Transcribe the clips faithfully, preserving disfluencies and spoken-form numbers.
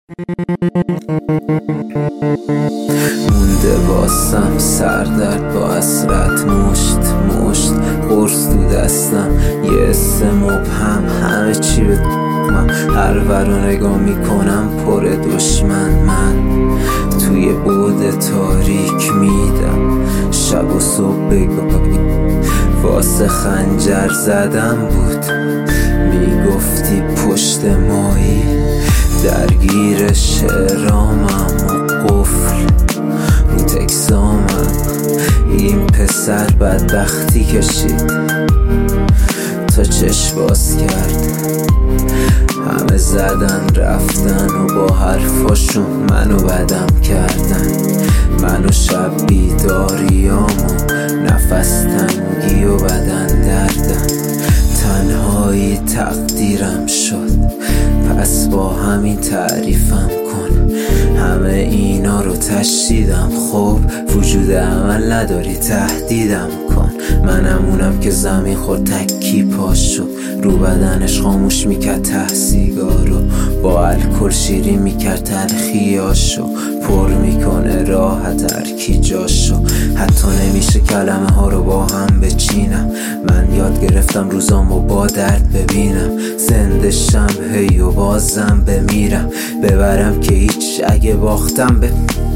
مونده واسم سردرد با حسرت، مشت مشت قرص تو دستم، یه اسم مبهم، همه چی به من. هر ورو نگاه میکنم پر دشمن، من توی بعد تاریک میدم شب و صبح بگاهی واسه خنجر زدم بود. میگفتی پشت مایی درگیر شعرامم و قفل رو تکسامم. این پسر بدبختی کشید تا چشم باز کرد، همه زدن رفتن و با حرفاشون منو بدم کردن. منو شب بیداریامو نفس تنگی و بدن دردم، تنهایی تقدیرم شد پس با همین تعریفم کن. همه اینا رو تشدیدم، خب وجود عمل نداری تهدیدم کن. منم اونم که زمین خورد تکی پاشو، رو بدنش خاموش میکرد ته سیگارو، با الکل شیرین میکرد تلخیاشو، پر میکنه راحت هرکی جاشو. حتی نمیشه کلمه ها رو با هم بچینم، من یاد گرفتم روزامو با درد ببینم. زنده شم هی و بازم بمیرم، ببرم که هیچ اگه باختم به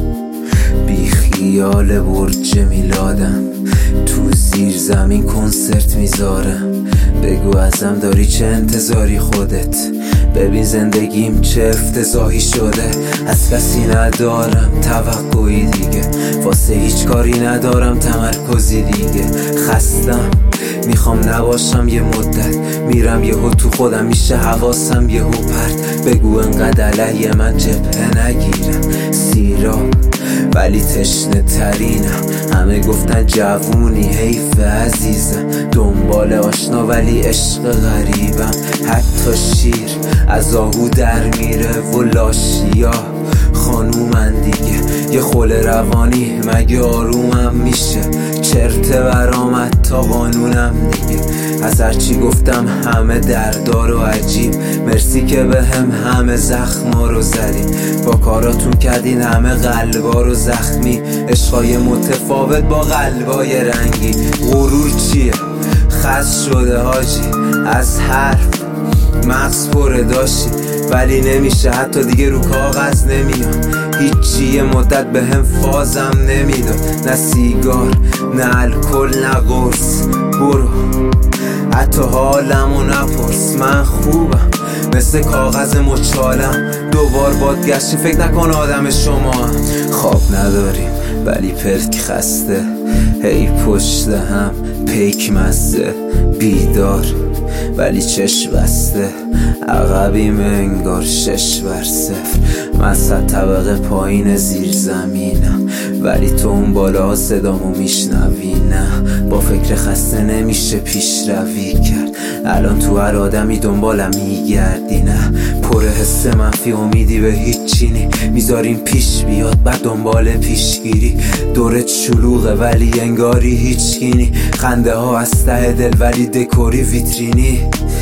بی خیال برج میلادم. تو زیر زمین کنسرت میذارم، بگو ازم داری چه انتظاری خودت. ببین زندگیم چه افتضاحی شده، از کسی ندارم توقعی دیگه، واسه هیچ کاری ندارم تمرکزی دیگه. خستم میخوام نباشم یه مدت، میرم یهو تو خودم میشه حواسم یهو پرت. بگو انقدر علیه من جبهه نگیرم، سیراب ولی تشنه ترینم. همه گفتن جوونی حیف عزیزم، دنبال آشنا ولی عشق غریبم. حتی شیر از آهو در میره و لاشیا خانومن دیگه. یه خل روانی مگه آرومم میشه، چرته برآمد تا قانونم دیگه. از هرچی گفتم همه دردار و عجیب، مرسی که به هم همه زخما رو زدین، با کاراتون کردین همه قلبا رو زخمی. عشقای متفاوت با قلبای رنگی، غرور چیه خس شده حاجی، از حرف مغز پره داشتی ولی نمیشه، حتی دیگه رو کاغذ نمیاد. هیچی یه مدت به هم فازم نمیداد، نه سیگار نه الکل نه قرص. برو حتی حالمو نپرس، من خوبم مثل کاغذ مچالم. دوبار باد گشتی فکر نکن آدم شما هم. خواب نداریم ولی پلک خسته، هی پشت هم پیک مزه. بیدار ولی چشم بسته، عقبیم انگار شش بر صفر. من صد طبقه پایین زیر زمینم ولی تو اون بالا صدامو میشنوی. نه با فکر خسته نمیشه پیشروی کرد، الان تو هر آدمی دنبالم میگردی. نه پر حس منفی امیدی به هیچی نی، میذاریم پیش بیاد بعد دنبال پیشگیری. دورت شلوغه ولی انگاری هیچکی نی، خنده ها از ته دل ولی دکوری ویترینی.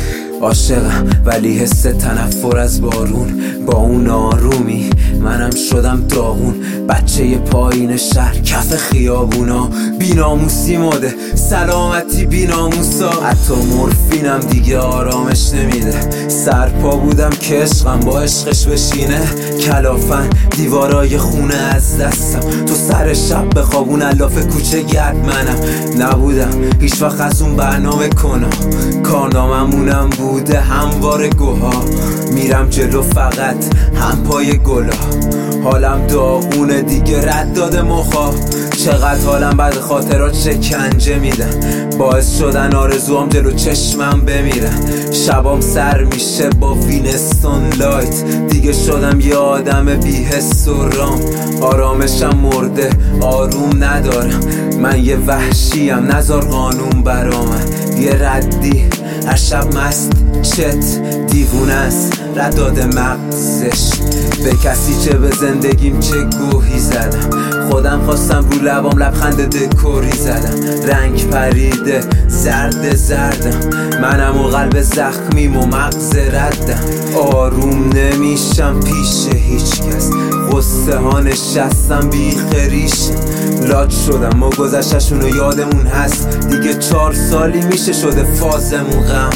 عاشقم ولی حس تنفر از بارون، با اون آرومی منم شدم داغون. بچه پایین شهر کف خیابونا، بیناموسی مده سلامتی بیناموسا. حتی مورفینم دیگه آرامش نمیده، سرپا بودم که عشقم با عشقش بشینه. کلافن دیوارای خونه از دستم، تو سر شب به خوابون الاف کوچه گرد منم. نبودم هیچ وقت از اون برنامه کنم، کارناممونم بوده هموار گوها. میرم جلو فقط هم پای گلا، حالم داغونه دیگه رد داده مخا. چقدر حالم بعد خاطرات شکنجه میدن، باعث شدن آرزوام جلو چشمم بمیرن. شبام سر میشه با وینستون لایت، دیگه شدم یه آدم بی حس و رام. آرامشم مرده آروم ندارم، من یه وحشیم نزار قانون برامن. یه ردی هر شب مست چت دیوونه است، رد داده مغزش به کسی چه به زندگیم چه گوهی زدم، خودم خواستم رو لبام لبخند دکوری زدم. رنگ پریده زرد زردم، منم و قلب زخمیم و مغز ردم. آروم نمیشم پیش هیچ کس، غصه ها نشستم بی خریش. لاج شدم و گذشتشونو یادمون هست، دیگه چهار سالی میشه شده فازمون غم.